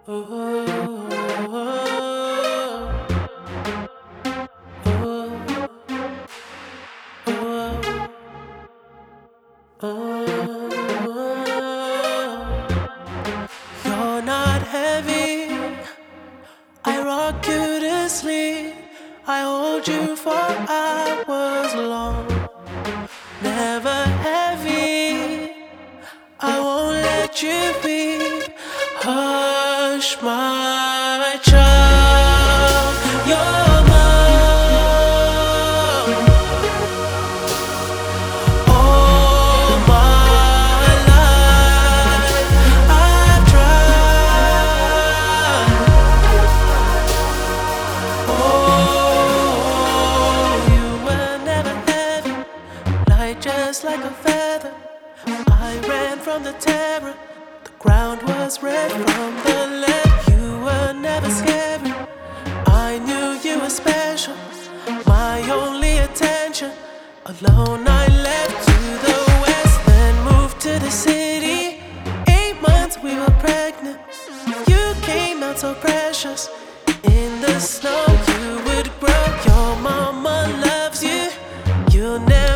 You're not heavy, I rock you to sleep. I hold you for hours long. Never heavy, I won't let you weep. Hush, my child, you're mine. All my life I've tried. Oh, you were never heavy, light just like a feather. I ran from the terror, the ground was red from the lead. You were never scary, I knew you were special, my only attention. Alone I left to the west, then moved to the city. 8 months we were pregnant, you came out so precious. In the snow you would grow, your mama loves you, you'll never